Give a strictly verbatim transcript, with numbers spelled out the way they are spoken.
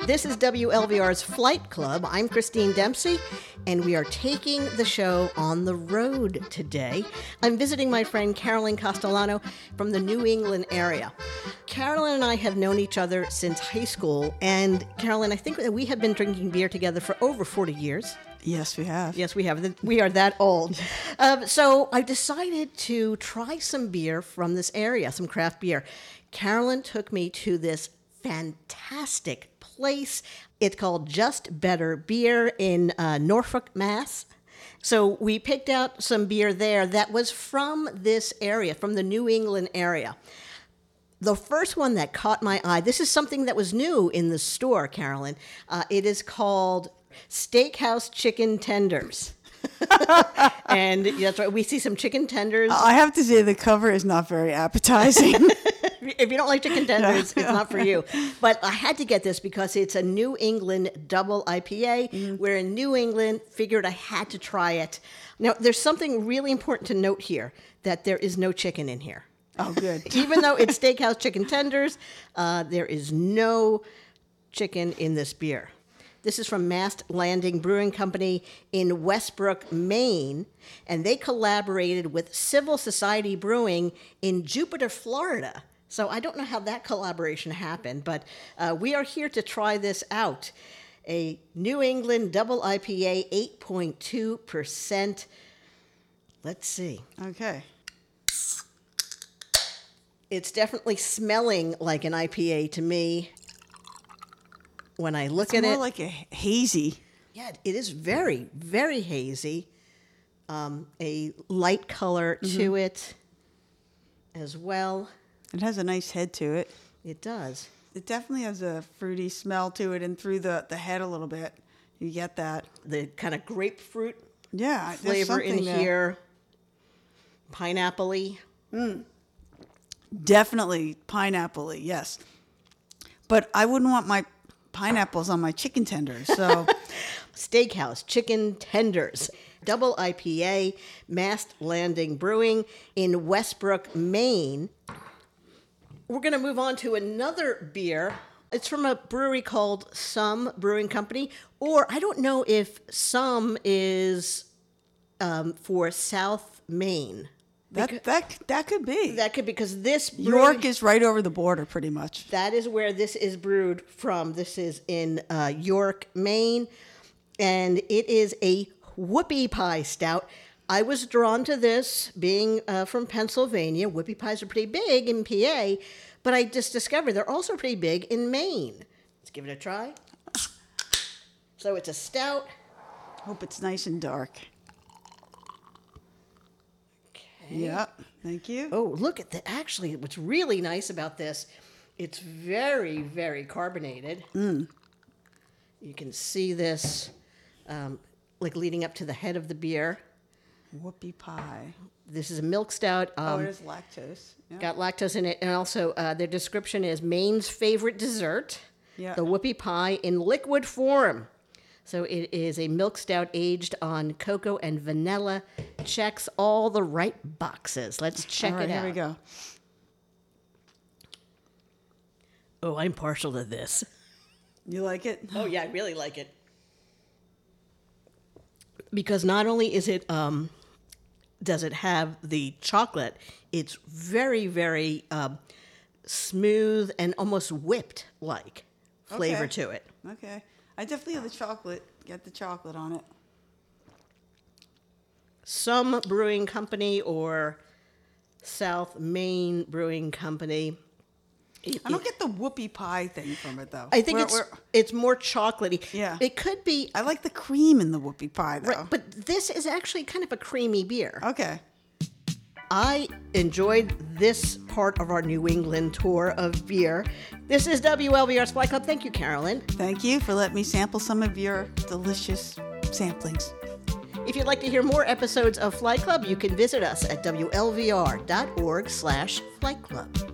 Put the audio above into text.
This is W L V R's Flight Club. I'm Christine Dempsey, and we are taking the show on the road today. I'm visiting my friend Carolyn Castellano from the New England area. Carolyn and I have known each other since high school, and Carolyn, I think that we have been drinking beer together for over forty years. Yes, we have. Yes, we have. We are that old. um, so I decided to try some beer from this area, some craft beer. Carolyn took me to this fantastic place. It's called Just Better Beer in uh, Norfolk, Mass. So we picked out some beer there that was from this area, from the New England area. The first one that caught my eye, this is something that was new in the store, Carolyn. Uh, it is called Steakhouse Chicken Tenders. And that's right, we see some chicken tenders. I have to say the cover is not very appetizing. If you don't like chicken tenders, it's not for you. But I had to get this because it's a New England double I P A. Mm. We're in New England, figured I had to try it. Now, there's something really important to note here, that there is no chicken in here. Oh, good. Even though it's Steakhouse Chicken Tenders, uh, there is no chicken in this beer. This is from Mast Landing Brewing Company in Westbrook, Maine, and they collaborated with Civil Society Brewing in Jupiter, Florida. So I don't know how that collaboration happened, but uh, we are here to try this out. A New England double I P A, eight point two percent. Let's see. Okay. It's definitely smelling like an I P A to me. When I look it's at more it, like a hazy. Yeah, it is very, very hazy. Um, a light color mm-hmm. to it as well. It has a nice head to it. It does. It definitely has a fruity smell to it, and through the, the head a little bit, you get that. The kind of grapefruit yeah, flavor in that... here. Pineapple-y. Mm. Definitely pineapple-y, yes. But I wouldn't want my pineapples on my chicken tenders, so... Steakhouse Chicken Tenders, double I P A, Mast Landing Brewing in Westbrook, Maine. We're going to move on to another beer. It's from a brewery called Some Brewing Company, or I don't know if Some is um, for South Maine. That because, that that could be. That could be, because this brewery, York is right over the border, pretty much. That is where this is brewed from. This is in uh, York, Maine, and it is a whoopie pie stout. I was drawn to this, being uh, from Pennsylvania. Whoopie pies are pretty big in P A, but I just discovered they're also pretty big in Maine. Let's give it a try. So it's a stout. Hope it's nice and dark. Okay. Yeah, thank you. Oh, look at the, actually, what's really nice about this, it's very, very carbonated. Mm. You can see this, um, like leading up to the head of the beer. Whoopie pie. This is a milk stout. Um, oh, it is lactose. Yeah. Got lactose in it. And also, uh, their description is Maine's favorite dessert, yeah. the whoopie pie in liquid form. So it is a milk stout aged on cocoa and vanilla. Checks all the right boxes. Let's check all right, it out. Here we go. Oh, I'm partial to this. You like it? Oh, yeah, I really like it. Because not only is it... Um, does it have the chocolate, it's very, very um, smooth and almost whipped-like flavor okay. to it. Okay. I definitely have the chocolate. Get the chocolate on it. Some Brewing Company or South Maine Brewing Company. It, I don't it, get the whoopie pie thing from it, though. I think we're, it's we're, it's more chocolatey. Yeah. It could be... I like the cream in the whoopie pie, though. Right, but this is actually kind of a creamy beer. Okay. I enjoyed this part of our New England tour of beer. This is W L V R's Flight Club. Thank you, Carolyn. Thank you for letting me sample some of your delicious samplings. If you'd like to hear more episodes of Flight Club, you can visit us at W L V R dot org slash Flight Club.